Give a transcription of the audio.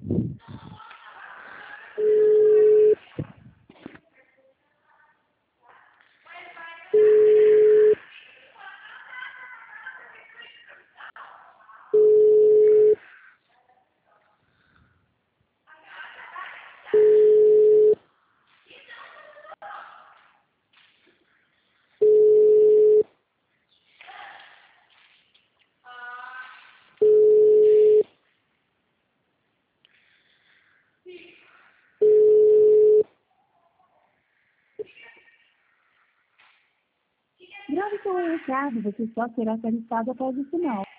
Grave seu recado, você só será tarifado após o sinal.